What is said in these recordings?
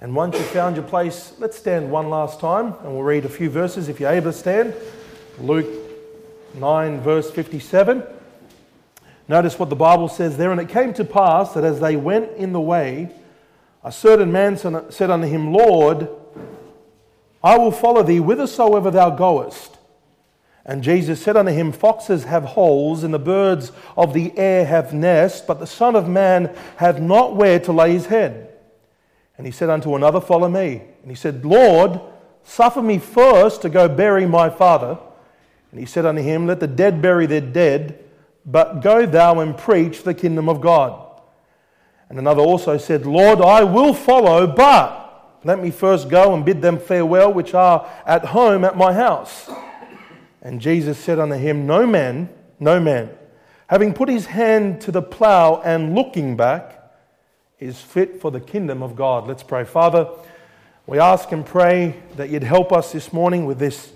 And once you've found your place, let's stand one last time and we'll read a few verses if you're able to stand. Luke 9 verse 57. Notice what the Bible says there. And it came to pass that as they went in the way, a certain man said unto him, Lord, I will follow thee whithersoever thou goest. And Jesus said unto him, Foxes have holes, and the birds of the air have nests, but the Son of Man hath not where to lay his head. And he said unto another, Follow me. And he said, Lord, suffer me first to go bury my father. And he said unto him, Let the dead bury their dead, but go thou and preach the kingdom of God. And another also said, Lord, I will follow, but let me first go and bid them farewell which are at home at my house. And Jesus said unto him, No man, having put his hand to the plough and looking back, is fit for the kingdom of God. Let's pray. Father, we ask and pray that you'd help us this morning with this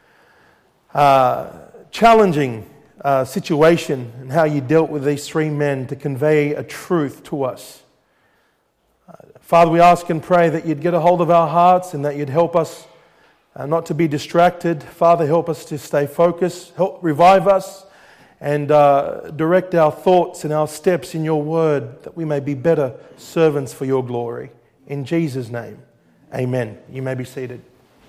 challenging situation and how you dealt with these three men to convey a truth to us. Father, we ask and pray that you'd get a hold of our hearts and that you'd help us not to be distracted. Father, help us to stay focused. Help revive us and direct our thoughts and our steps in your word that we may be better servants for your glory. In Jesus' name, amen. You may be seated.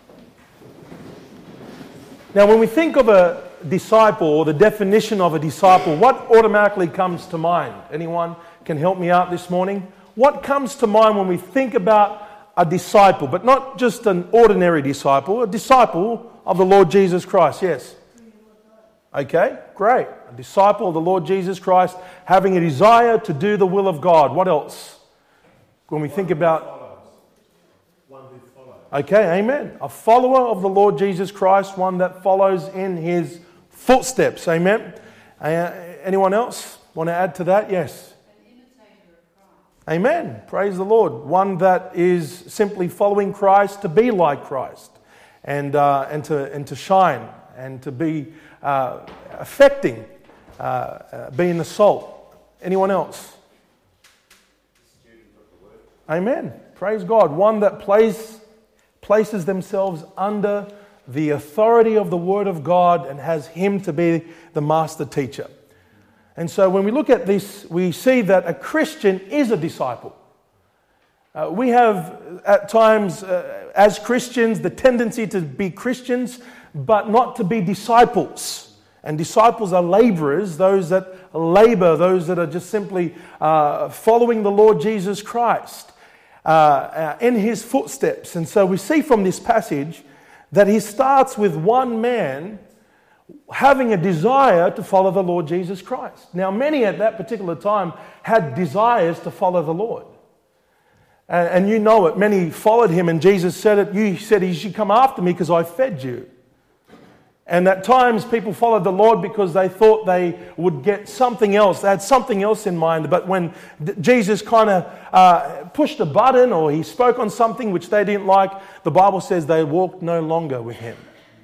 Now, when we think of a disciple or the definition of a disciple, what automatically comes to mind? Anyone can help me out this morning? What comes to mind when we think about a disciple, but not just an ordinary disciple, a disciple of the Lord Jesus Christ? Yes. Okay, great. A disciple of the Lord Jesus Christ having a desire to do the will of God. What else? When we think about... One who follows. Okay, amen. A follower of the Lord Jesus Christ, one that follows in his footsteps. Amen. Anyone else want to add to that? Yes. An imitator of Christ. Amen. Praise the Lord. One that is simply following Christ to be like Christ and to shine and to be affecting, being the salt. Anyone else? Student of the word. Amen. Praise God. One that places themselves under the authority of the Word of God and has Him to be the master teacher. And so when we look at this, we see that a Christian is a disciple. We have at times, as Christians, the tendency to be Christians, but not to be disciples. And disciples are laborers, those that labor, those that are just simply following the Lord Jesus Christ in His footsteps. And so we see from this passage that he starts with one man having a desire to follow the Lord Jesus Christ. Now, many at that particular time had desires to follow the Lord. And you know it. Many followed him, and Jesus said it. You said, you should come after me because I fed you. And at times people followed the Lord because they thought they would get something else. They had something else in mind. But when Jesus kind of pushed a button or he spoke on something which they didn't like, the Bible says they walked no longer with him.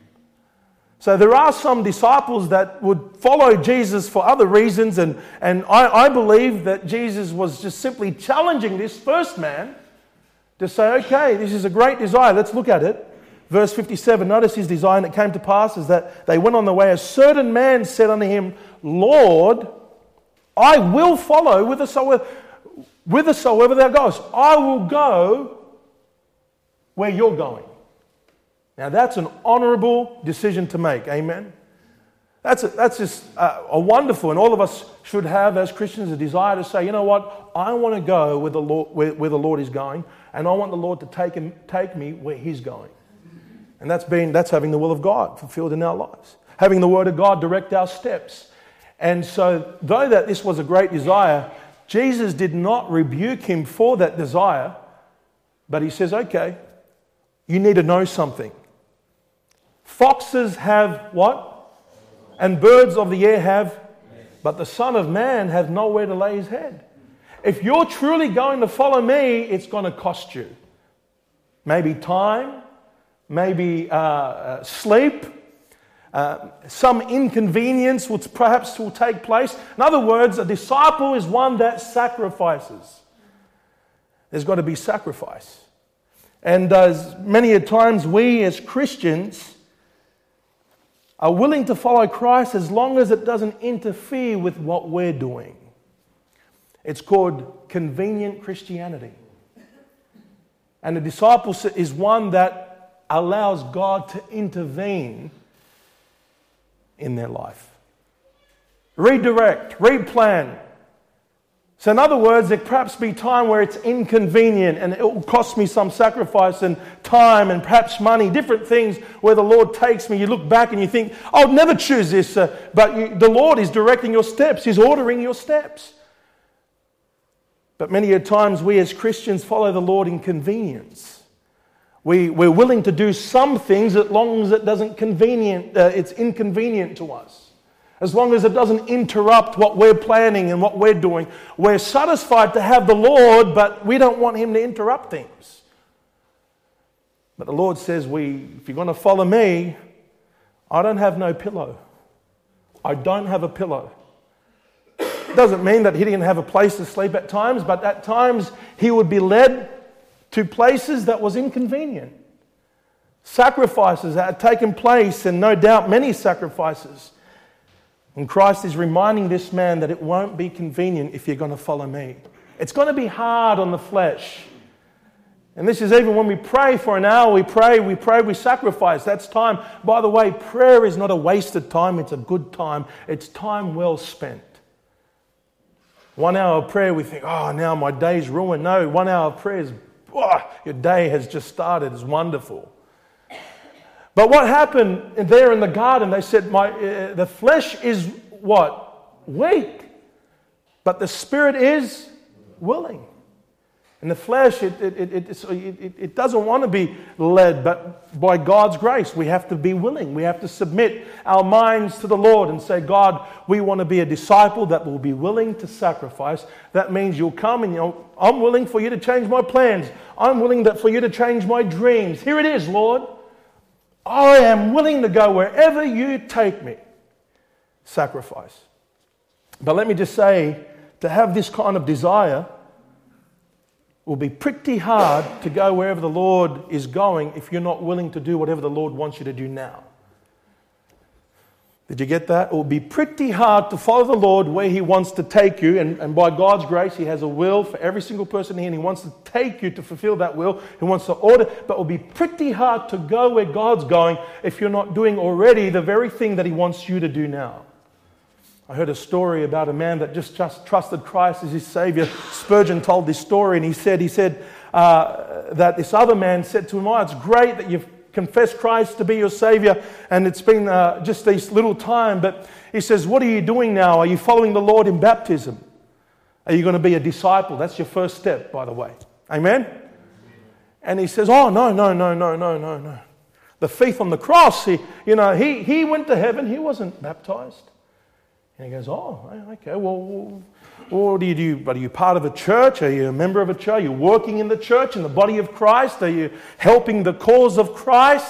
So there are some disciples that would follow Jesus for other reasons. And I believe that Jesus was just simply challenging this first man to say, okay, this is a great desire. Let's look at it. Verse 57, notice his desire, and it came to pass is that they went on their way. A certain man said unto him, Lord, I will follow whithersoever thou goest. I will go where you're going. Now that's an honourable decision to make. Amen. That's just a wonderful, and all of us should have as Christians a desire to say, you know what, I want to go where the Lord is going, and I want the Lord to take me where He's going. And that's having the will of God fulfilled in our lives. Having the Word of God direct our steps. And so, though that this was a great desire, Jesus did not rebuke him for that desire, but he says, okay, you need to know something. Foxes have what? And birds of the air have, but the Son of Man hath nowhere to lay his head. If you're truly going to follow me, it's going to cost you. Maybe time, maybe sleep, some inconvenience which perhaps will take place. In other words, a disciple is one that sacrifices. There's got to be sacrifice. And as many a times we as Christians are willing to follow Christ as long as it doesn't interfere with what we're doing. It's called convenient Christianity. And the discipleship is one that allows God to intervene in their life. Redirect, replan. So in other words, there perhaps be time where it's inconvenient and it will cost me some sacrifice and time and perhaps money, different things where the Lord takes me. You look back and you think, I would never choose this, but the Lord is directing your steps. He's ordering your steps. But many a times we as Christians follow the Lord in convenience. We're willing to do some things as long as it doesn't it's inconvenient to us. As long as it doesn't interrupt what we're planning and what we're doing. We're satisfied to have the Lord, but we don't want Him to interrupt things. But the Lord says, if you're going to follow me, I don't have no pillow. I don't have a pillow. Doesn't mean that He didn't have a place to sleep at times, but at times He would be led to places that was inconvenient. Sacrifices that had taken place, and no doubt many sacrifices. And Christ is reminding this man that it won't be convenient if you're going to follow me. It's going to be hard on the flesh. And this is even when we pray for an hour, we pray, we sacrifice. That's time. By the way, prayer is not a wasted time. It's a good time. It's time well spent. 1 hour of prayer, we think, now my day's ruined. No, 1 hour of prayer is, your day has just started. It's wonderful. But what happened there in the garden, they said, the flesh is what? Weak. But the spirit is willing. And the flesh, it doesn't want to be led, but by God's grace, we have to be willing. We have to submit our minds to the Lord and say, God, we want to be a disciple that will be willing to sacrifice. That means you'll come and I'm willing for you to change my plans. I'm willing for you to change my dreams. Here it is, Lord. I am willing to go wherever you take me. Sacrifice. But let me just say, to have this kind of desire will be pretty hard to go wherever the Lord is going if you're not willing to do whatever the Lord wants you to do now. Did you get that? It will be pretty hard to follow the Lord where He wants to take you, and by God's grace, He has a will for every single person here, and He wants to take you to fulfill that will. He wants to order, but it will be pretty hard to go where God's going if you're not doing already the very thing that He wants you to do now. I heard a story about a man that just trusted Christ as his Savior. Spurgeon told this story, and he said that this other man said to him, it's great that you've confessed Christ to be your Savior, and it's been just this little time, but he says, what are you doing now? Are you following the Lord in baptism? Are you going to be a disciple? That's your first step, by the way. Amen? And he says, no. The thief on the cross, he went to heaven, he wasn't baptized. And he goes, okay, well, what do you do? Are you part of a church? Are you a member of a church? Are you working in the church, in the body of Christ? Are you helping the cause of Christ?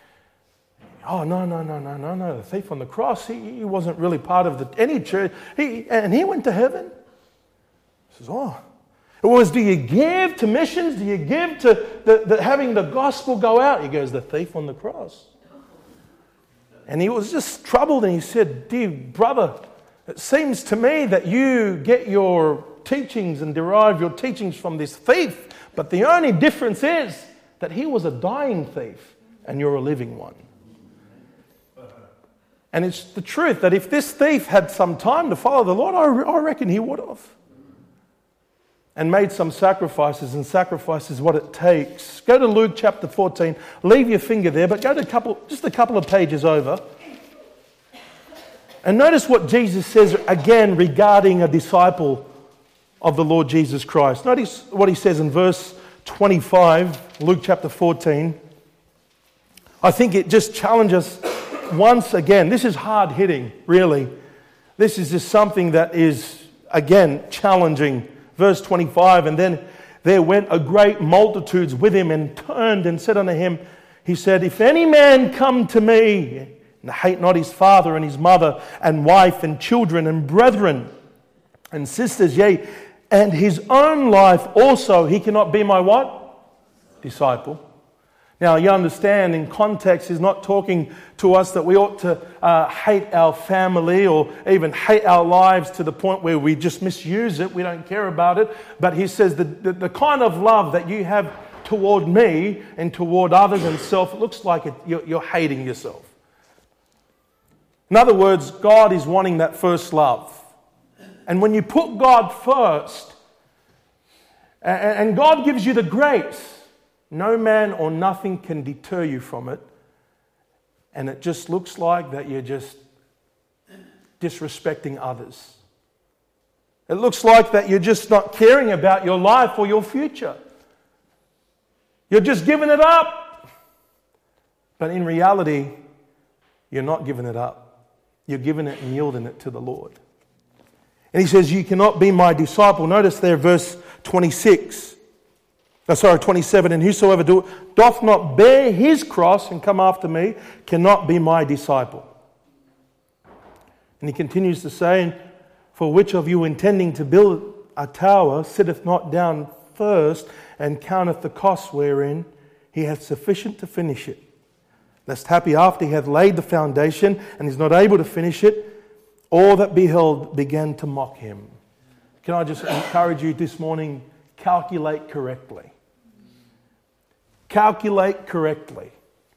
No. The thief on the cross, he wasn't really part of any church. He went to heaven. He says, It was, do you give to missions? Do you give to having the gospel go out? He goes, the thief on the cross. And he was just troubled, and he said, dear brother, it seems to me that you get your teachings and derive your teachings from this thief, but the only difference is that he was a dying thief and you're a living one. And it's the truth that if this thief had some time to follow the Lord, I reckon he would have. And made some sacrifices, and sacrifice is what it takes. Go to Luke chapter 14. Leave your finger there, but go to just a couple of pages over. And notice what Jesus says again regarding a disciple of the Lord Jesus Christ. Notice what he says in verse 25, Luke chapter 14. I think it just challenges once again. This is hard hitting, really. This is just something that is, again, challenging. Verse 25, and then there went a great multitudes with him, and turned and said unto him, he said, if any man come to me, and hate not his father and his mother and wife and children and brethren and sisters, yea, and his own life also, he cannot be my what? disciple. Now, you understand, in context, he's not talking to us that we ought to hate our family or even hate our lives to the point where we just misuse it, we don't care about it. But he says the kind of love that you have toward me and toward others and self, it looks like you're hating yourself. In other words, God is wanting that first love. And when you put God first, and God gives you the grace, no man or nothing can deter you from it. And it just looks like that you're just disrespecting others. It looks like that you're just not caring about your life or your future. You're just giving it up. But in reality, you're not giving it up. You're giving it and yielding it to the Lord. And he says, you cannot be my disciple. Notice there, verse 27. And whosoever doth not bear his cross and come after me cannot be my disciple. And he continues to say, for which of you intending to build a tower sitteth not down first and counteth the cost wherein he hath sufficient to finish it? Lest happy after he hath laid the foundation and is not able to finish it, all that beheld began to mock him. Can I just encourage you this morning, calculate correctly. Calculate correctly.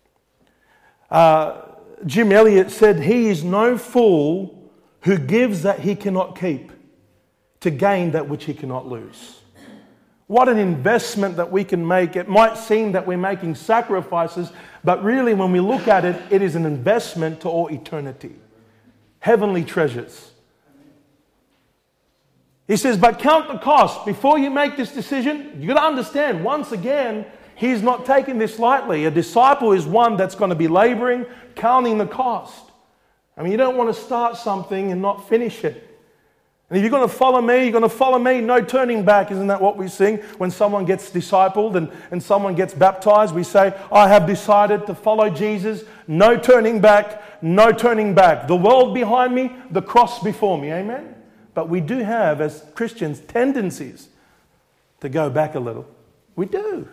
Jim Elliot said, he is no fool who gives that he cannot keep to gain that which he cannot lose. What an investment that we can make. It might seem that we're making sacrifices, but really when we look at it, it is an investment to all eternity. Heavenly treasures. He says, but count the cost. Before you make this decision, you've got to understand, once again, he's not taking this lightly. A disciple is one that's going to be laboring, counting the cost. I mean, you don't want to start something and not finish it. And if you're going to follow me, you're going to follow me, no turning back. Isn't that what we sing when someone gets discipled and someone gets baptized? We say, I have decided to follow Jesus. No turning back, no turning back. The world behind me, the cross before me. Amen? But we do have, as Christians, tendencies to go back a little. We do.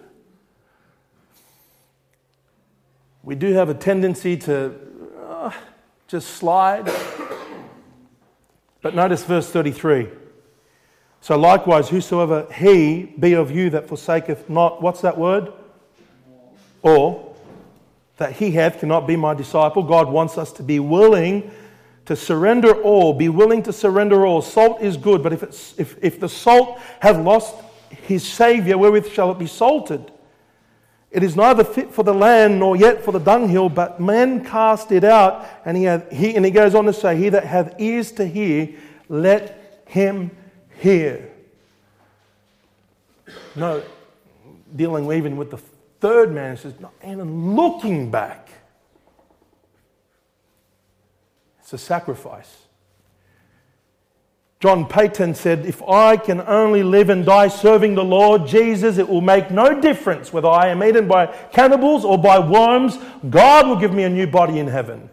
We do have a tendency to just slide. But notice verse 33. So likewise, whosoever he be of you that forsaketh not, what's that word? Or that he hath cannot be my disciple. God wants us to be willing to surrender all. Be willing to surrender all. Salt is good, but if the salt hath lost his savour, wherewith shall it be salted? It is neither fit for the land nor yet for the dunghill, but men cast it out. And he goes on to say, he that hath ears to hear, let him hear. No, dealing even with the third man, it says, and looking back. It's a sacrifice. John Payton said, if I can only live and die serving the Lord Jesus, it will make no difference whether I am eaten by cannibals or by worms. God will give me a new body in heaven.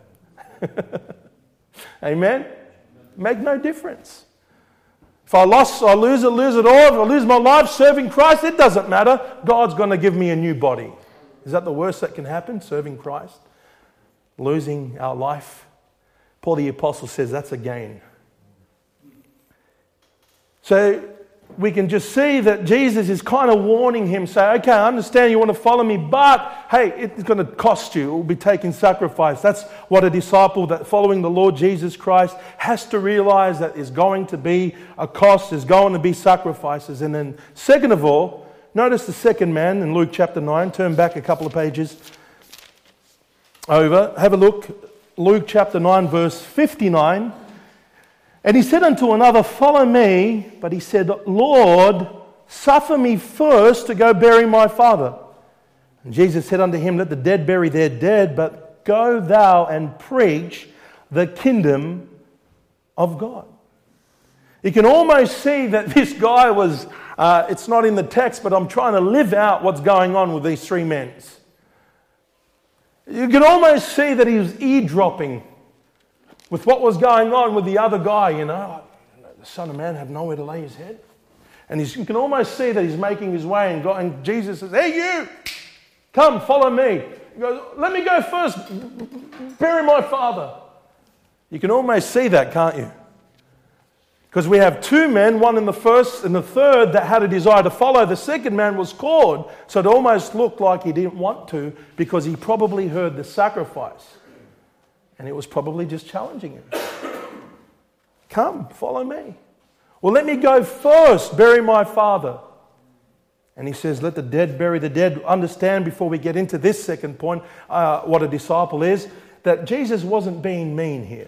Amen? Make no difference. If I lose it all. If I lose my life serving Christ, it doesn't matter. God's going to give me a new body. Is that the worst that can happen, serving Christ? Losing our life? Paul the Apostle says that's a gain. So we can just see that Jesus is kind of warning him, say, okay, I understand you want to follow me, but hey, it's going to cost you. It will be taking sacrifice. That's what a disciple that following the Lord Jesus Christ has to realize, that is going to be a cost, is going to be sacrifices. And then second of all, notice the second man in Luke chapter 9. Turn back a couple of pages over. Have a look. Luke chapter 9 verse 59. And he said unto another, follow me. But he said, Lord, suffer me first to go bury my father. And Jesus said unto him, let the dead bury their dead, but go thou and preach the kingdom of God. You can almost see that this guy was, it's not in the text, but I'm trying to live out what's going on with these three men. You can almost see that he was eavesdropping with what was going on with the other guy, the Son of Man have nowhere to lay his head. And you can almost see that he's making his way, and Jesus says, hey, you, Come, follow me. He goes, let me go first. Bury my father. You can almost see that, can't you? Because we have two men, one in the first and the third, that had a desire to follow. The second man was called, so it almost looked like he didn't want to because he probably heard the sacrifice. And it was probably just challenging him. Come, follow me. Well, let me go first, bury my father. And he says, let the dead bury the dead. Understand, before we get into this second point, what a disciple is, that Jesus wasn't being mean here.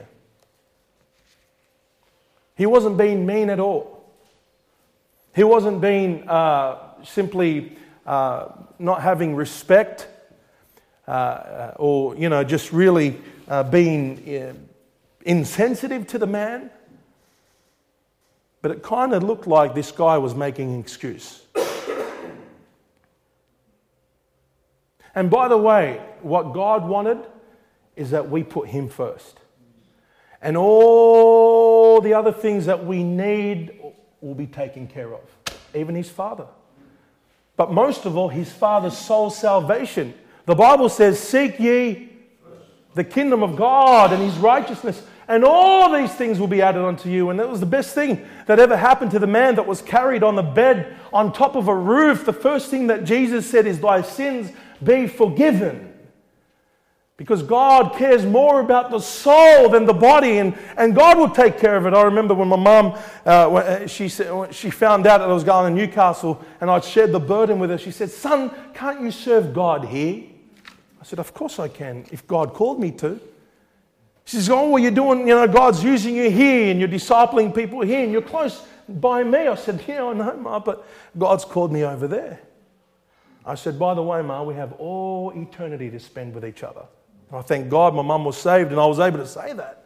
He wasn't being mean at all. He wasn't being simply not having respect or, just really being insensitive to the man. But it kind of looked like this guy was making an excuse. And by the way, what God wanted is that we put him first. And all the other things that we need will be taken care of. Even his father. But most of all, his father's soul salvation. The Bible says, seek ye the kingdom of God and his righteousness, and all these things will be added unto you. And that was the best thing that ever happened to the man that was carried on the bed on top of a roof. The first thing that Jesus said is, thy sins be forgiven. Because God cares more about the soul than the body, and God will take care of it. I remember when my mum, she found out that I was going to Newcastle, and I'd shared the burden with her. She said, son, can't you serve God here? I said, of course I can, if God called me to. She says, oh, well, you're doing, God's using you here, and you're discipling people here, and you're close by me. I said, yeah, I know, Ma, but God's called me over there. I said, by the way, Ma, we have all eternity to spend with each other. And I thank God my mum was saved and I was able to say that.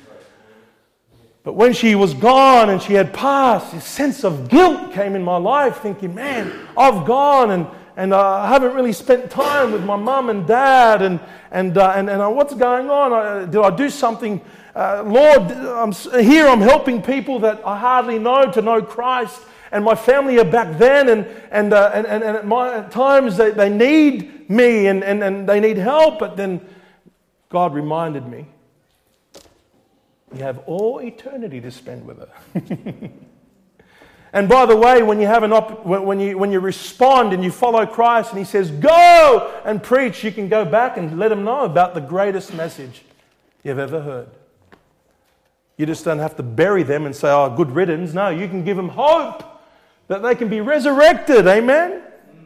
But when she was gone and she had passed, a sense of guilt came in my life, thinking, man, I've gone and I haven't really spent time with my mum and dad and what's going on? Did I do something? Lord, I'm helping people that I hardly know to know Christ. And my family are back then, and at times they need me and they need help. But then God reminded me, you have all eternity to spend with her. And by the way, when you have when you respond and you follow Christ, and He says, "Go and preach," you can go back and let them know about the greatest message you've ever heard. You just don't have to bury them and say, "Oh, good riddance." No, you can give them hope that they can be resurrected. Amen?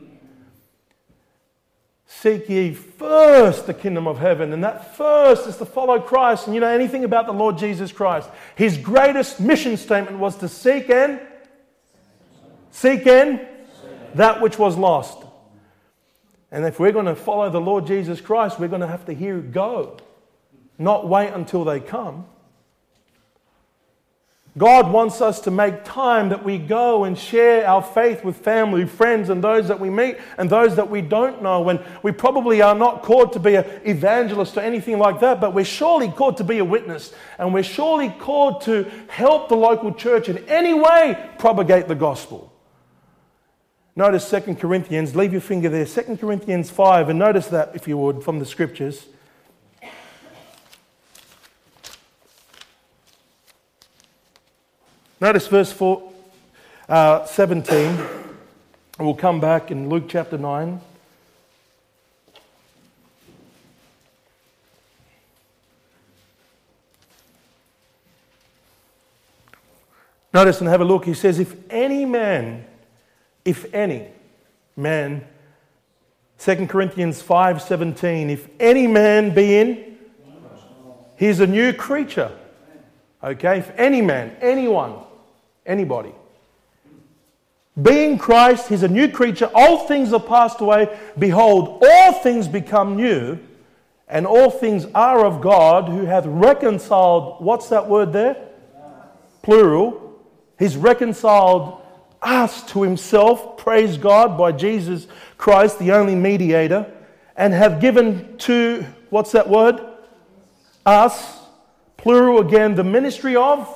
Seek ye first the kingdom of heaven. And that first is to follow Christ. And you know anything about the Lord Jesus Christ? His greatest mission statement was to seek and that which was lost. And if we're going to follow the Lord Jesus Christ, we're going to have to hear go. Not wait until they come. God wants us to make time that we go and share our faith with family, friends, and those that we meet and those that we don't know. And we probably are not called to be an evangelist or anything like that, but we're surely called to be a witness. And we're surely called to help the local church in any way propagate the gospel. Notice 2 Corinthians, leave your finger there, 2 Corinthians 5, and notice that, if you would, from the scriptures. Notice verse 17. We'll come back in Luke chapter 9. Notice and have a look. He says, if any man, 2 Corinthians 5:17, if any man be in, he's a new creature. Okay, if any man, anyone, anybody, be in Christ, he's a new creature, all things are passed away, behold, all things become new, and all things are of God, who hath reconciled, what's that word there? Plural. He's reconciled us to himself, praise God, by Jesus Christ, the only mediator, and have given to, what's that word? Us, plural again, the ministry of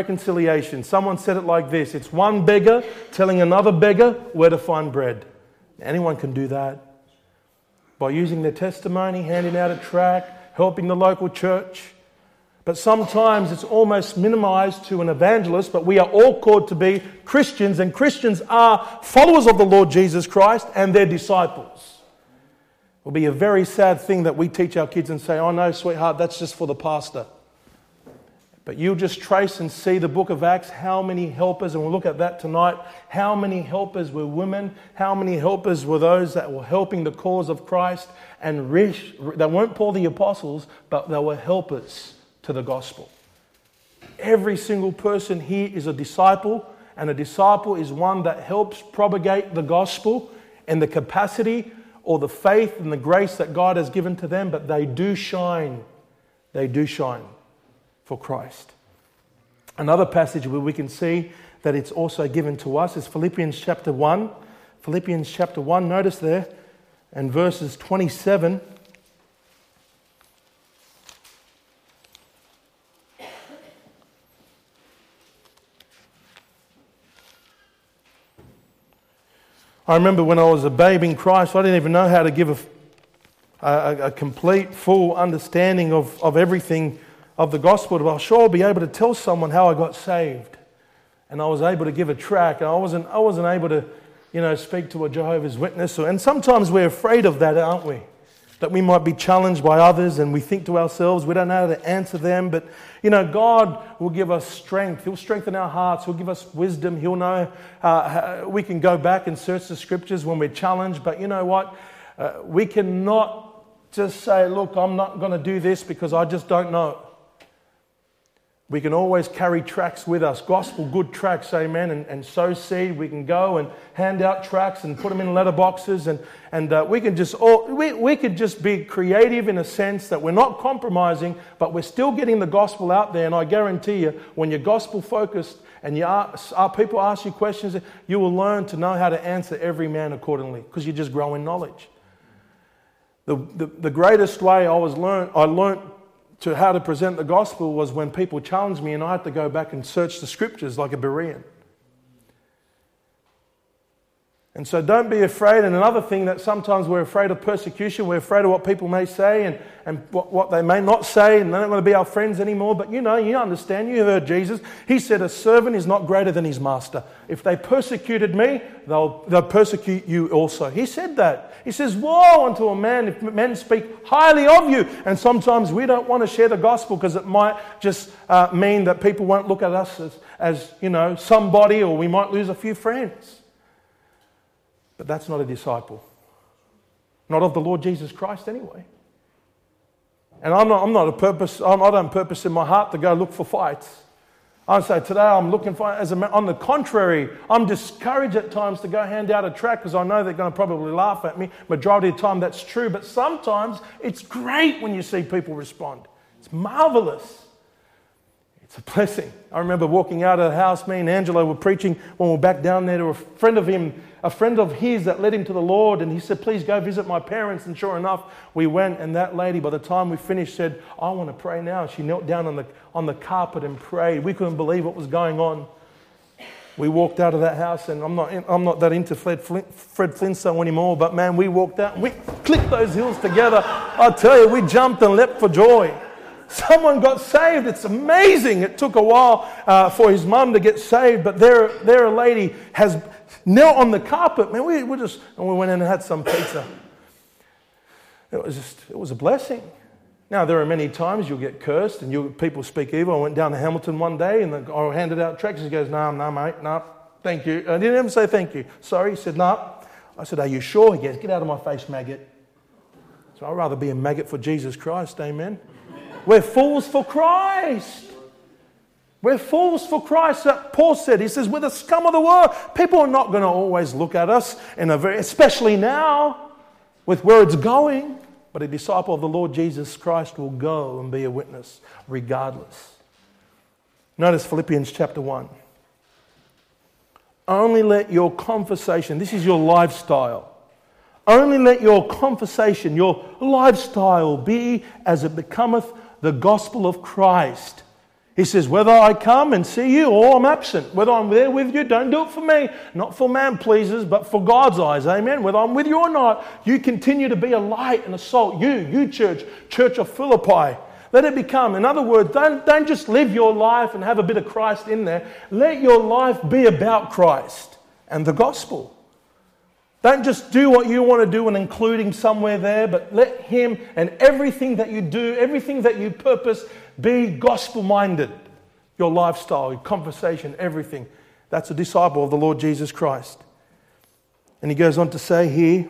reconciliation. Someone said it like this: it's one beggar telling another beggar where to find bread. Anyone can do that. By using their testimony, handing out a tract, helping the local church. But sometimes it's almost minimized to an evangelist, but we are all called to be Christians, and Christians are followers of the Lord Jesus Christ and their disciples. It will be a very sad thing that we teach our kids and say, oh no, sweetheart, that's just for the pastor. But you'll just trace and see the book of Acts, how many helpers, and we'll look at that tonight, how many helpers were women, how many helpers were those that were helping the cause of Christ, and they weren't Paul the apostles, but they were helpers to the gospel. Every single person here is a disciple, and a disciple is one that helps propagate the gospel in the capacity or the faith and the grace that God has given to them, but they do shine. They do shine for Christ. Another passage where we can see that it's also given to us is Philippians chapter 1. Philippians chapter 1, notice there, and verses 27. I remember when I was a babe in Christ, I didn't even know how to give a complete, full understanding of everything of the gospel. But I'll sure be able to tell someone how I got saved. And I was able to give a tract. And I wasn't able to, speak to a Jehovah's Witness. And sometimes we're afraid of that, aren't we? That we might be challenged by others and we think to ourselves, we don't know how to answer them. But, God will give us strength. He'll strengthen our hearts. He'll give us wisdom. He'll know we can go back and search the scriptures when we're challenged. But you know what? We cannot just say, look, I'm not going to do this because I just don't know. We can always carry tracts with us, gospel good tracts, amen, and sow seed. We can go and hand out tracts and put them in letterboxes, and we could just be creative in a sense that we're not compromising, but we're still getting the gospel out there. And I guarantee you, when you're gospel focused and people ask you questions, you will learn to know how to answer every man accordingly, because you just grow in knowledge. The greatest way I learned to how to present the gospel was when people challenged me and I had to go back and search the scriptures like a Berean. And so don't be afraid. And another thing that sometimes we're afraid of persecution, we're afraid of what people may say and what they may not say, and they're not going to be our friends anymore. But you understand, you heard Jesus. He said a servant is not greater than his master. If they persecuted me, they'll persecute you also. He said that. He says, woe unto a man if men speak highly of you. And sometimes we don't want to share the gospel because it might just mean that people won't look at us as somebody, or we might lose a few friends. But that's not a disciple. Not of the Lord Jesus Christ anyway. And I don't purpose in my heart to go look for fights. I say today I'm looking for, on the contrary, I'm discouraged at times to go hand out a tract because I know they're going to probably laugh at me. Majority of the time that's true, but sometimes it's great when you see people respond. It's marvelous. It's a blessing. I remember walking out of the house, me and Angelo were preaching when we were back down there to a friend of his that led him to the Lord, and he said, please go visit my parents. And sure enough, we went, and that lady, by the time we finished, said, I want to pray now. She knelt down on the carpet and prayed. We couldn't believe what was going on. We walked out of that house, and I'm not that into Fred Flintstone anymore, but man, we walked out and we clicked those heels together. I tell you, we jumped and leapt for joy. Someone got saved. It's amazing. It took a while for his mum to get saved, but there a lady has knelt on the carpet. Man, we went in and had some pizza. It was a blessing. Now, there are many times you'll get cursed and people speak evil. I went down to Hamilton one day and I handed out tracts. He goes, no, mate, no, thank you. I didn't even say thank you. Sorry. He said, no. I said, are you sure? He goes, get out of my face, maggot. So I'd rather be a maggot for Jesus Christ, amen. We're fools for Christ. We're fools for Christ. Paul said, he says, we're the scum of the world. People are not going to always look at us, especially now, with where it's going. But a disciple of the Lord Jesus Christ will go and be a witness regardless. Notice Philippians chapter 1. Only let your conversation, this is your lifestyle. Only let your conversation, your lifestyle be as it becometh the gospel of Christ. He says, whether I come and see you or I'm absent, whether I'm there with you, don't do it for me, not for man pleasers, but for God's eyes. Amen. Whether I'm with you or not, you continue to be a light and a salt. You church of Philippi. Let it become. In other words, don't just live your life and have a bit of Christ in there. Let your life be about Christ and the gospel. Don't just do what you want to do and include him somewhere there, but let him and everything that you do, everything that you purpose, be gospel-minded. Your lifestyle, your conversation, everything. That's a disciple of the Lord Jesus Christ. And he goes on to say here,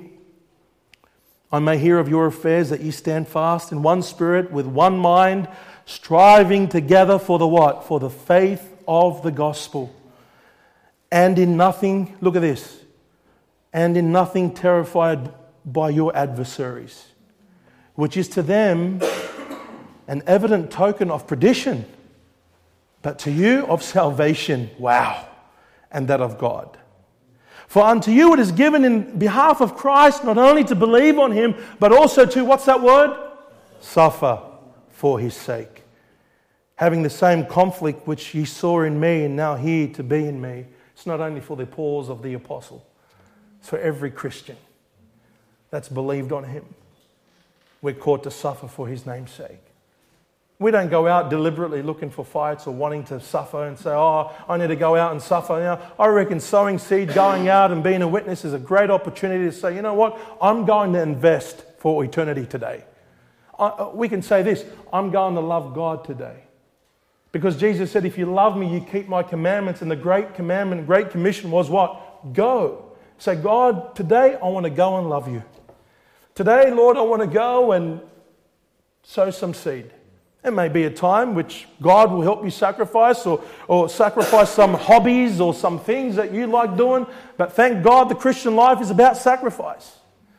I may hear of your affairs, that ye stand fast in one spirit, with one mind, striving together for the what? For the faith of the gospel. And in nothing, look at this, and in nothing terrified by your adversaries, which is to them an evident token of perdition, but to you of salvation. Wow. And that of God. For unto you it is given in behalf of Christ not only to believe on him, but also to, what's that word? Suffer for his sake. Having the same conflict which ye saw in me and now hear to be in me. It's not only for the applause of the apostle. It's for every Christian that's believed on him. We're called to suffer for his name's sake. We don't go out deliberately looking for fights or wanting to suffer and say, oh, I need to go out and suffer. You know, I reckon sowing seed, going out and being a witness is a great opportunity to say, you know what, I'm going to invest for eternity today. We can say this, I'm going to love God today. Because Jesus said, if you love me, you keep my commandments. And the great commandment, great commission was what? Go. Say, God, today I want to go and love you. Today, Lord, I want to go and sow some seed. It may be a time which God will help you sacrifice or sacrifice some hobbies or some things that you like doing. But thank God the Christian life is about sacrifice.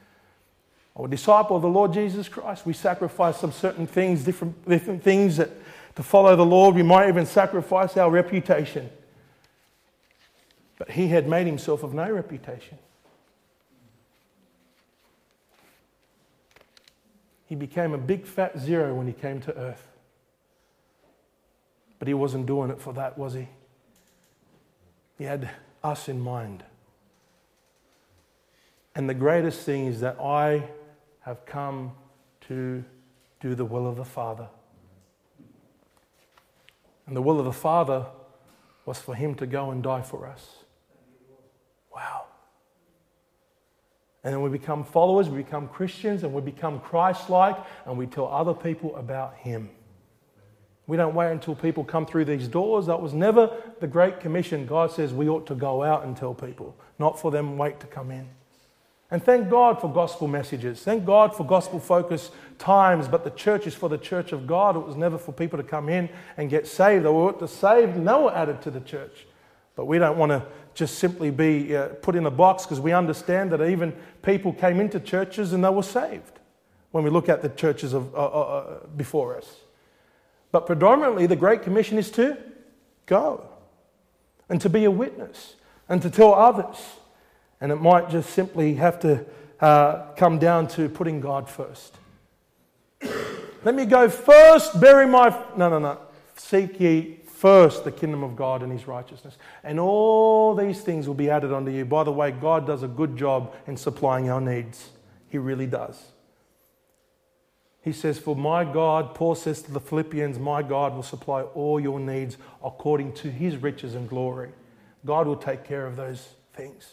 Or a disciple of the Lord Jesus Christ, we sacrifice some certain things, different things that to follow the Lord. We might even sacrifice our reputation. But he had made himself of no reputation. He became a big fat zero when he came to earth. But he wasn't doing it for that, was he? He had us in mind. And the greatest thing is that I have come to do the will of the Father. And the will of the Father was for him to go and die for us. Wow. And then we become followers, we become Christians, and we become Christ-like, and we tell other people about him. We don't wait until people come through these doors. That was never the Great Commission. God says we ought to go out and tell people, not for them wait to come in. And thank God for gospel messages. Thank God for gospel-focused times, but the church is for the church of God. It was never for people to come in and get saved. They were to save, and they were added to the church. But we don't want to just simply be put in a box, because we understand that even people came into churches and they were saved when we look at the churches of before us. But predominantly the Great Commission is to go and to be a witness and to tell others. And it might just simply have to come down to putting God first. Let me go first, bury my... No. Seek ye first the kingdom of God and his righteousness. And all these things will be added unto you. By the way, God does a good job in supplying our needs. He really does. He says, for my God, Paul says to the Philippians, my God will supply all your needs according to his riches and glory. God will take care of those things.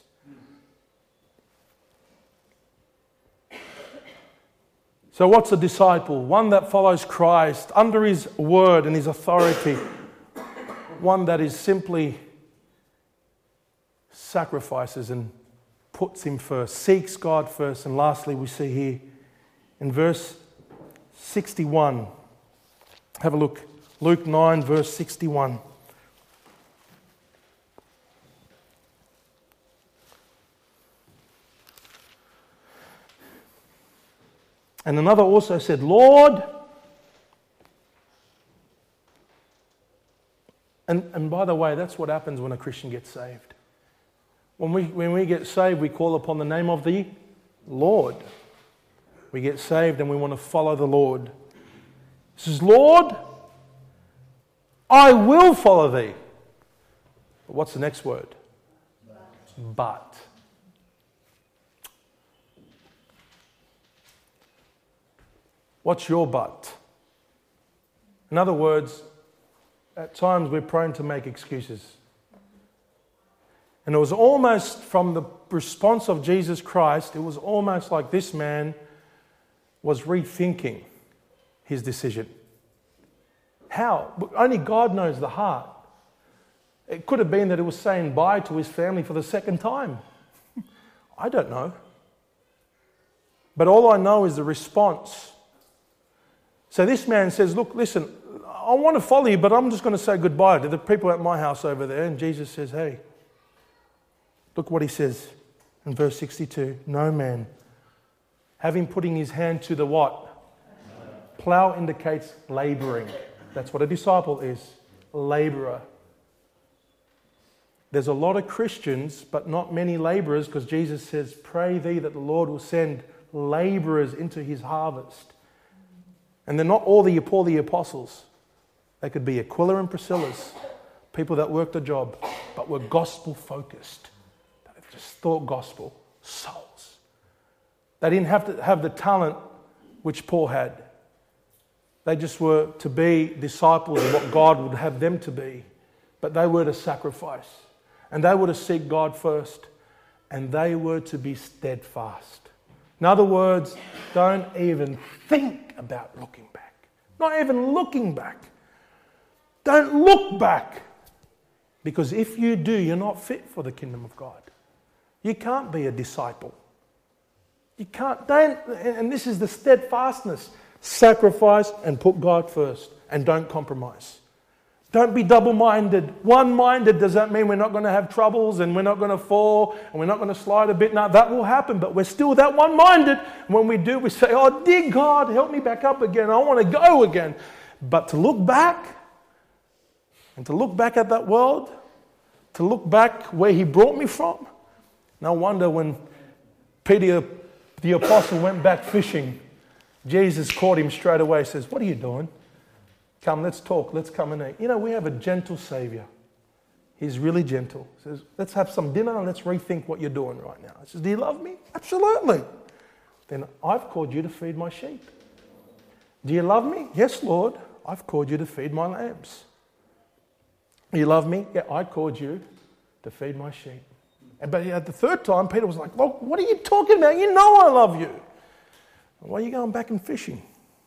So what's a disciple? One that follows Christ under his word and his authority. One that is simply sacrifices and puts him first, seeks God first. And lastly, we see here in verse 61. Have a look. Luke 9, verse 61. And another also said, Lord. And by the way, that's what happens when a Christian gets saved. When we get saved, we call upon the name of the Lord. We get saved and we want to follow the Lord. He says, Lord, I will follow thee. But what's the next word? But. What's your but? In other words, at times we're prone to make excuses. And it was almost from the response of Jesus Christ, it was almost like this man was rethinking his decision. How? Only God knows the heart. It could have been that he was saying bye to his family for the second time. I don't know. But all I know is the response. So this man says, look, listen, I want to follow you, but I'm just going to say goodbye to the people at my house over there. And Jesus says, hey, look what he says in verse 62. No man, having putting his hand to the what? Plow indicates labouring. That's what a disciple is, labourer. There's a lot of Christians, but not many labourers, because Jesus says, pray thee that the Lord will send labourers into his harvest. And they're not all the apostles. They could be Aquila and Priscilla's, people that worked a job, but were gospel focused. They just thought gospel, souls. They didn't have to have the talent which Paul had. They just were to be disciples of what God would have them to be. But they were to sacrifice. And they were to seek God first. And they were to be steadfast. In other words, don't even think about looking back. Not even looking back. Don't look back. Because if you do, you're not fit for the kingdom of God. You can't be a disciple. You can't. And this is the steadfastness. Sacrifice and put God first. And don't compromise. Don't be double-minded. One-minded, does that mean we're not going to have troubles and we're not going to fall and we're not going to slide a bit? No, that will happen, but we're still that one-minded. When we do, we say, oh, dear God, help me back up again. I want to go again. But to look back, and to look back at that world, to look back where he brought me from, no wonder when Peter, the apostle, went back fishing, Jesus caught him straight away and says, what are you doing? Come, let's talk. Let's come and eat. You know, we have a gentle Savior. He's really gentle. He says, let's have some dinner and let's rethink what you're doing right now. He says, do you love me? Absolutely. Then I've called you to feed my sheep. Do you love me? Yes, Lord. I've called you to feed my lambs. You love me? Yeah, I called you to feed my sheep. But at the third time, Peter was like, well, what are you talking about? You know I love you. Why are you going back and fishing?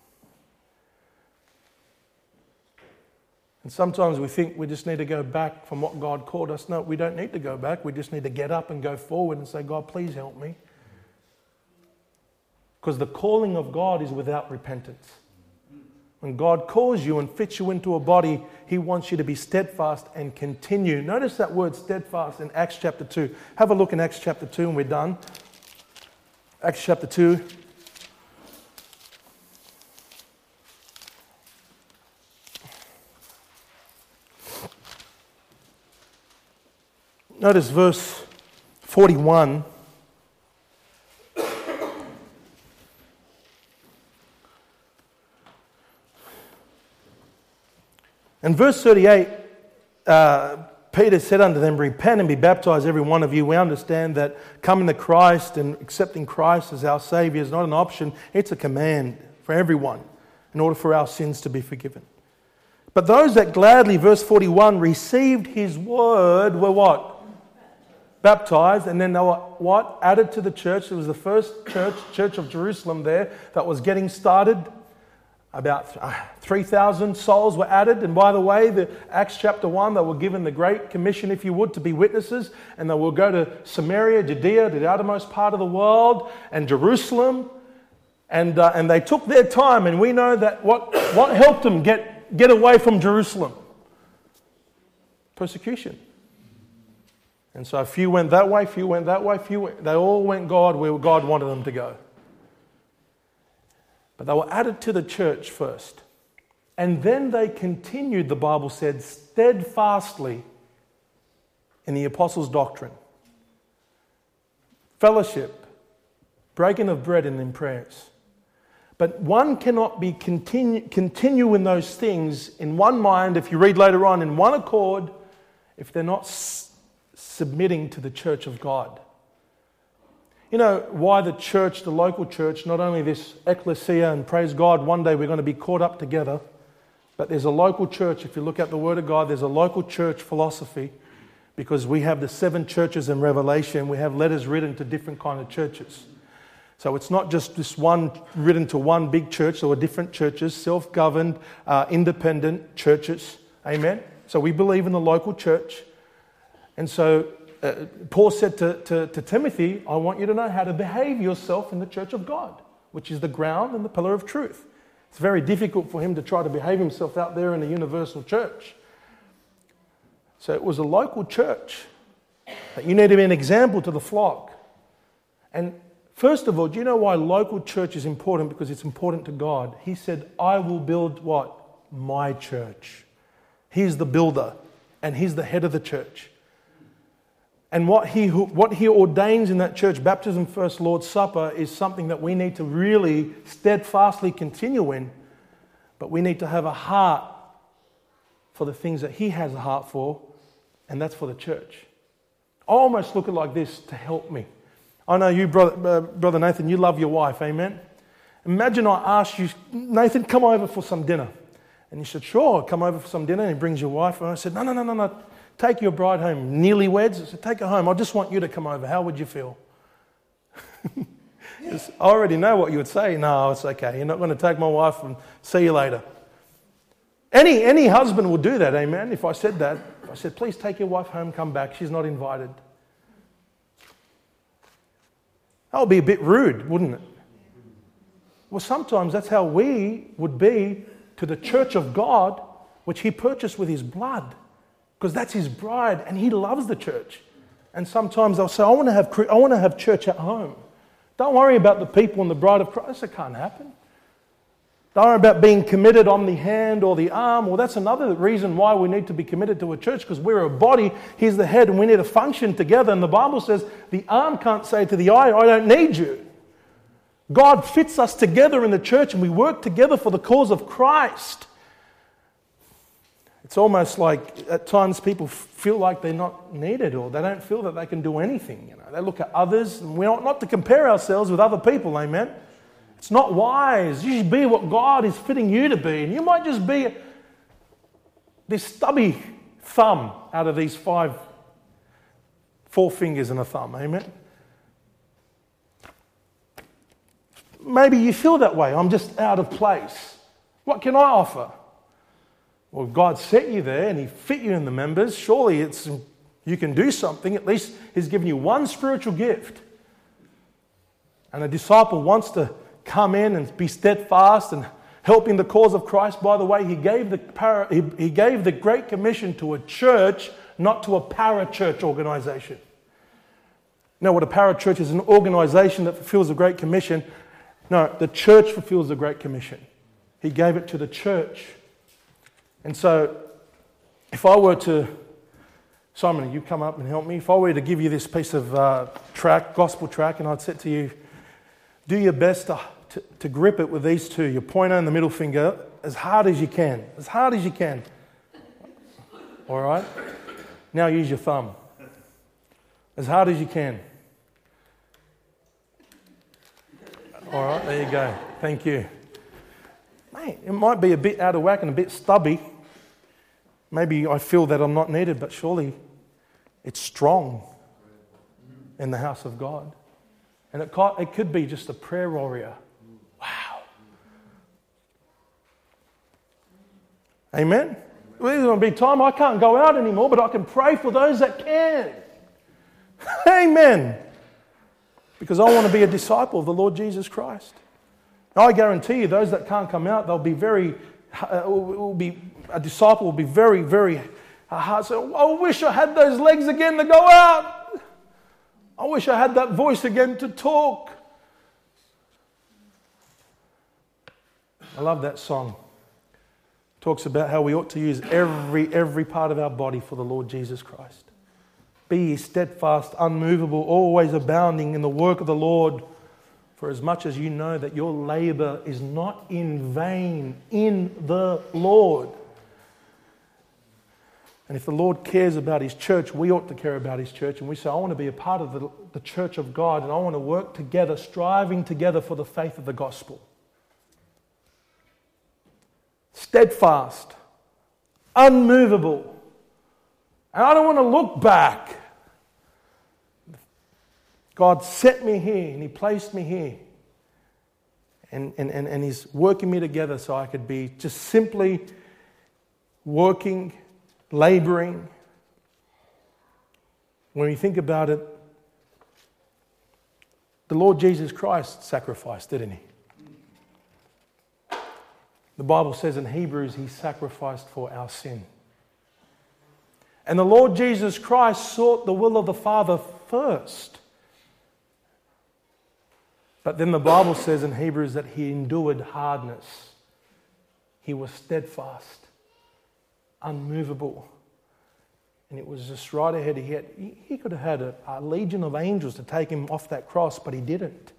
And sometimes we think we just need to go back from what God called us. No, we don't need to go back. We just need to get up and go forward and say, God, please help me. Because the calling of God is without repentance. When God calls you and fits you into a body, he wants you to be steadfast and continue. Notice that word steadfast in Acts chapter 2. Have a look in Acts chapter 2 and we're done. Acts chapter 2. Notice verse 41. In verse 38, Peter said unto them, repent and be baptized, every one of you. We understand that coming to Christ and accepting Christ as our Saviour is not an option, it's a command for everyone in order for our sins to be forgiven. But those that gladly, verse 41, received his word were what? Baptized, and then they were what? Added to the church. It was the first church of Jerusalem there that was getting started. About 3,000 souls were added. And by the way, the Acts chapter 1, they were given the Great Commission, if you would, to be witnesses. And they will go to Samaria, Judea, to the outermost part of the world, and Jerusalem. And they took their time. And we know that what helped them get away from Jerusalem? Persecution. And so a few went that way, few went that way, they all went where God wanted them to go. But they were added to the church first. And then they continued, the Bible said, steadfastly in the apostles' doctrine, fellowship, breaking of bread, and in prayers. But one cannot be continue in those things in one mind, if you read later on, in one accord, if they're not submitting to the church of God. You know why the church, the local church, not only this ecclesia, and praise God, one day we're going to be caught up together, but there's a local church. If you look at the Word of God, there's a local church philosophy, because we have the 7 churches in Revelation. We have letters written to different kind of churches. So it's not just this one written to one big church. There were different churches, self-governed, independent churches. Amen? So we believe in the local church. And so Paul said to Timothy, I want you to know how to behave yourself in the church of God, which is the ground and the pillar of truth. It's very difficult for him to try to behave himself out there in the universal church. So it was a local church that you need to be an example to the flock. And first of all, do you know why local church is important? Because it's important to God. He said, I will build what? My church. He's the builder and he's the head of the church. And what he ordains in that church, baptism first, Lord's Supper, is something that we need to really steadfastly continue in. But we need to have a heart for the things that he has a heart for, and that's for the church. I almost look at it like this to help me. I know you, Brother Nathan, you love your wife, amen? Imagine I asked you, Nathan, come over for some dinner. And you said, sure, come over for some dinner. And he brings your wife. And I said, no. Take your bride home. Newlyweds. I said, take her home. I just want you to come over. How would you feel? I already know what you would say. No, it's okay. You're not going to take my wife and see you later. Any husband would do that, amen? If I said that, if I said, please take your wife home, come back. She's not invited. That would be a bit rude, wouldn't it? Well, sometimes that's how we would be to the church of God, which he purchased with his blood. Because that's his bride and he loves the church. And sometimes they'll say, I want to have church at home. Don't worry about the people and the bride of Christ. That can't happen. Don't worry about being committed on the hand or the arm. Well, that's another reason why we need to be committed to a church, because we're a body. He's the head and we need to function together. And the Bible says the arm can't say to the eye, I don't need you. God fits us together in the church and we work together for the cause of Christ. It's almost like at times people feel like they're not needed, or they don't feel that they can do anything. You know, they look at others, and we're not to compare ourselves with other people, amen? It's not wise. You should be what God is fitting you to be. And you might just be this stubby thumb out of these 4 fingers and a thumb, amen? Maybe you feel that way. I'm just out of place. What can I offer? Well, God set you there and he fit you in the members. Surely you can do something. At least he's given you one spiritual gift. And a disciple wants to come in and be steadfast and helping the cause of Christ. By the way, he gave the Great Commission to a church, not to a para-church organization. You know what a para-church is? An organization that fulfills the Great Commission. No, the church fulfills the Great Commission. He gave it to the church. And so, if I were to, Simon, you come up and help me. If I were to give you this piece of gospel track, and I'd say to you, do your best to grip it with these two, your pointer and the middle finger, as hard as you can. As hard as you can. All right? Now use your thumb. As hard as you can. All right, there you go. Thank you. Mate, it might be a bit out of whack and a bit stubby. Maybe I feel that I'm not needed, but surely it's strong in the house of God. And it could be just a prayer warrior. Wow. Amen? Well, there's going to be time I can't go out anymore, but I can pray for those that can. Amen. Because I want to be a disciple of the Lord Jesus Christ. I guarantee you, those that can't come out, they'll be a disciple will be very, very hard. So, I wish I had those legs again to go out. I wish I had that voice again to talk. I love that song. It talks about how we ought to use every part of our body for the Lord Jesus Christ. Be ye steadfast, unmovable, always abounding in the work of the Lord, For as much as you know that your labor is not in vain in the Lord. And if the Lord cares about His church, we ought to care about His church. And we say, I want to be a part of the church of God, and I want to work together, striving together for the faith of the gospel. Steadfast, unmovable. And I don't want to look back. God set me here and He placed me here. And He's working me together so I could be just simply working, laboring. When you think about it, the Lord Jesus Christ sacrificed, didn't He? The Bible says in Hebrews, He sacrificed for our sin. And the Lord Jesus Christ sought the will of the Father first. But then the Bible says in Hebrews that He endured hardness. He was steadfast, unmovable. And it was just right ahead. He could have had a legion of angels to take Him off that cross, but He didn't.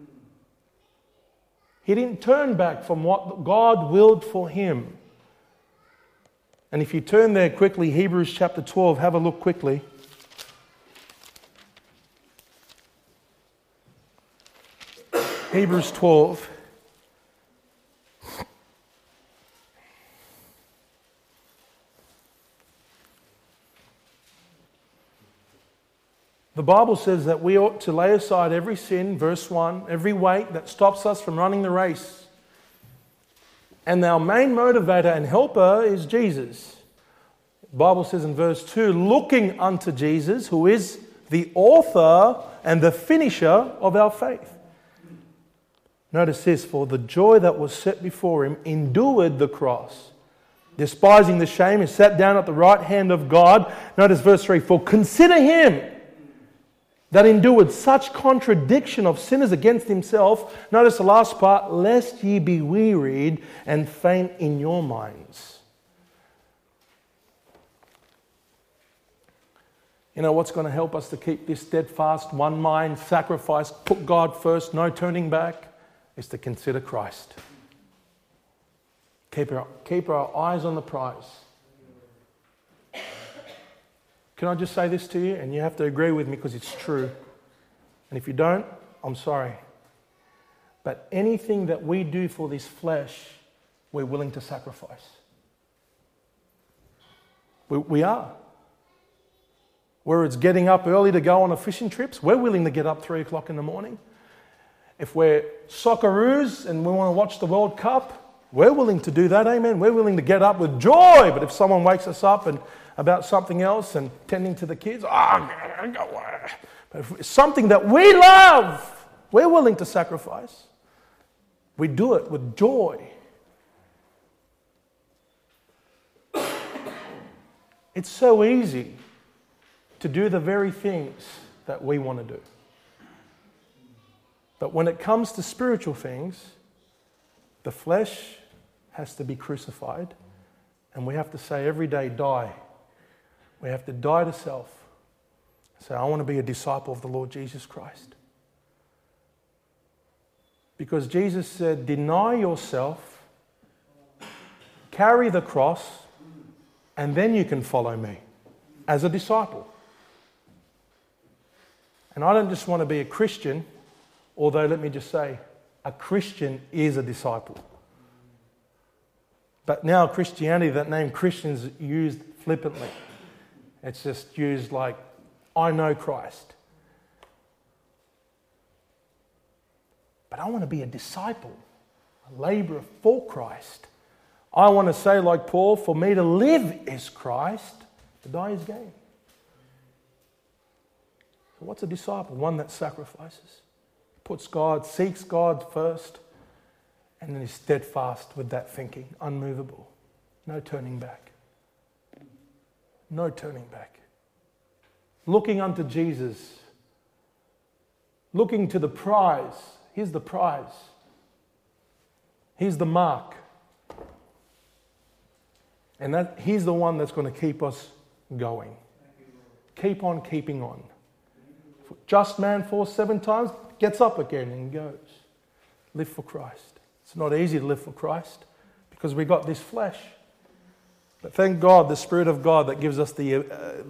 He didn't turn back from what God willed for Him. And if you turn there quickly, Hebrews chapter 12, have a look quickly. Hebrews 12. The Bible says that we ought to lay aside every sin, verse 1, every weight that stops us from running the race. And our main motivator and helper is Jesus. The Bible says in verse 2, looking unto Jesus, who is the author and the finisher of our faith. Notice this, for the joy that was set before Him endured the cross, despising the shame, and sat down at the right hand of God. Notice verse 3, for consider Him that endured such contradiction of sinners against Himself. Notice the last part, lest ye be wearied and faint in your minds. You know what's going to help us to keep this steadfast, one mind, sacrifice, put God first, no turning back, is to consider Christ. Keep our eyes on the prize. Can I just say this to you? And you have to agree with me because it's true. And if you don't, I'm sorry. But anything that we do for this flesh, we're willing to sacrifice. We are. Where it's getting up early to go on a fishing trips, we're willing to get up 3 o'clock in the morning. If we're Socceroos and we want to watch the World Cup, we're willing to do that, amen. We're willing to get up with joy. But if someone wakes us up and about something else and tending to the kids, but if it's something that we love, we're willing to sacrifice. We do it with joy. It's so easy to do the very things that we want to do. But when it comes to spiritual things, the flesh has to be crucified, and we have to say every day, die. We have to die to self. Say, I want to be a disciple of the Lord Jesus Christ. Because Jesus said, deny yourself, carry the cross, and then you can follow me as a disciple. And I don't just want to be a Christian, although let me just say, a Christian is a disciple. But now Christianity, that name Christian is used flippantly. It's just used like, I know Christ. But I want to be a disciple, a laborer for Christ. I want to say like Paul, for me to live is Christ, to die is gain. So what's a disciple? One that sacrifices, seeks God first, and then is steadfast with that thinking, unmovable, no turning back. No turning back. Looking unto Jesus, looking to the prize. Here's the prize. Here's the mark. And He's the one that's going to keep us going. Keep on keeping on. Just man falls 7 times, gets up again and goes. Live for Christ. It's not easy to live for Christ because we got this flesh. But thank God, the Spirit of God that gives us the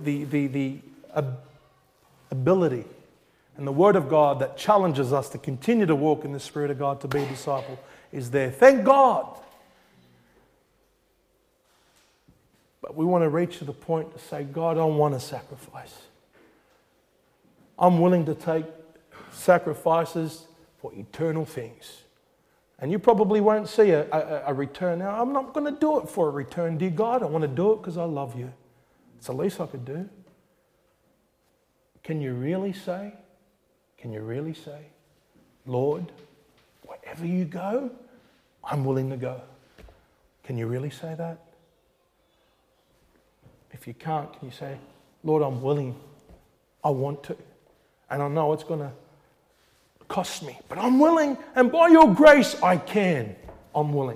ability, and the Word of God that challenges us to continue to walk in the Spirit of God to be a disciple is there. Thank God. But we want to reach to the point to say, God, I want a sacrifice. I'm willing to take sacrifices for eternal things. And you probably won't see a return now. I'm not going to do it for a return, dear God. I want to do it because I love you. It's the least I could do. Can you really say, Lord, wherever you go, I'm willing to go? Can you really say that? If you can't, can you say, Lord, I'm willing. I want to. And I know it's going to cost me, but I'm willing. And by your grace, I can. I'm willing.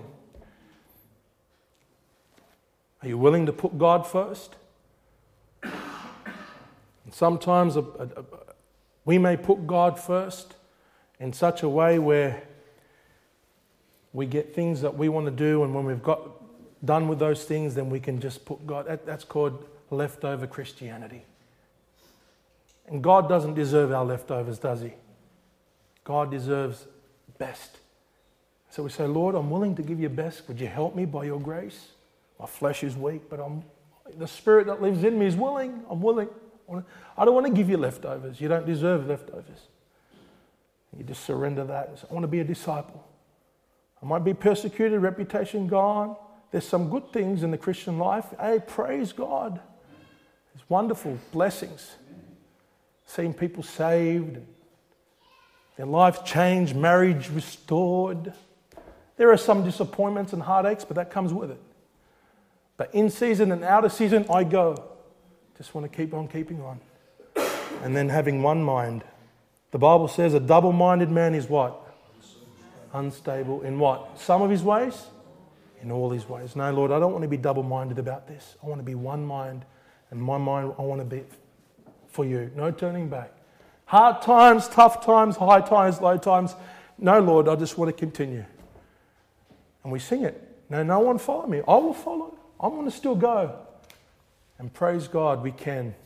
Are you willing to put God first? And sometimes we may put God first in such a way where we get things that we want to do, and when we've got done with those things, then we can just put God. That's called leftover Christianity. And God doesn't deserve our leftovers, does He? God deserves best. So we say, Lord, I'm willing to give you best. Would you help me by your grace? My flesh is weak, but the Spirit that lives in me is willing. I'm willing. I don't want to give you leftovers. You don't deserve leftovers. You just surrender that. I want to be a disciple. I might be persecuted, reputation gone. There's some good things in the Christian life. Hey, praise God. There's wonderful blessings. Seeing people saved, their lives changed, marriage restored. There are some disappointments and heartaches, but that comes with it. But in season and out of season, I go. Just want to keep on keeping on. And then having one mind. The Bible says a double-minded man is what? Unstable in what? Some of his ways? In all his ways. No, Lord, I don't want to be double-minded about this. I want to be one mind. And my mind, I want to be for you. No turning back. Hard times, tough times, high times, low times. No, Lord, I just want to continue. And we sing it. No one follow me. I will follow. I want to still go. And praise God, we can.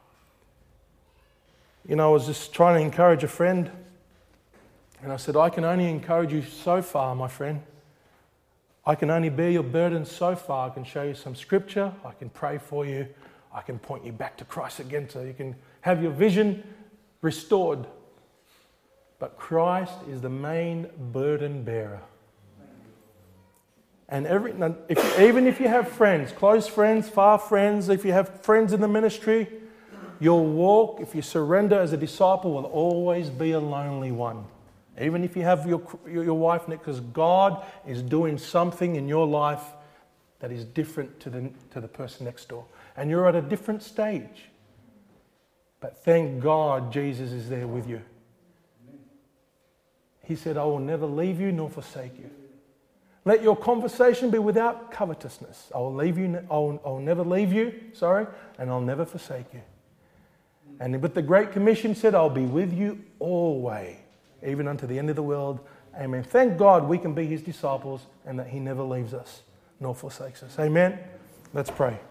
You know, I was just trying to encourage a friend. And I said, I can only encourage you so far, my friend. I can only bear your burden so far. I can show you some scripture. I can pray for you. I can point you back to Christ again so you can have your vision restored. But Christ is the main burden bearer. And even if you have friends, close friends, far friends, if you have friends in the ministry, your walk, if you surrender as a disciple, will always be a lonely one. Even if you have your wife, because God is doing something in your life that is different to the person next door. And you're at a different stage. But thank God Jesus is there with you. He said, I will never leave you nor forsake you. Let your conversation be without covetousness. I will never leave you, and I'll never forsake you. And but the Great Commission said, I'll be with you always, even unto the end of the world. Amen. Thank God we can be His disciples and that He never leaves us nor forsakes us. Amen. Let's pray.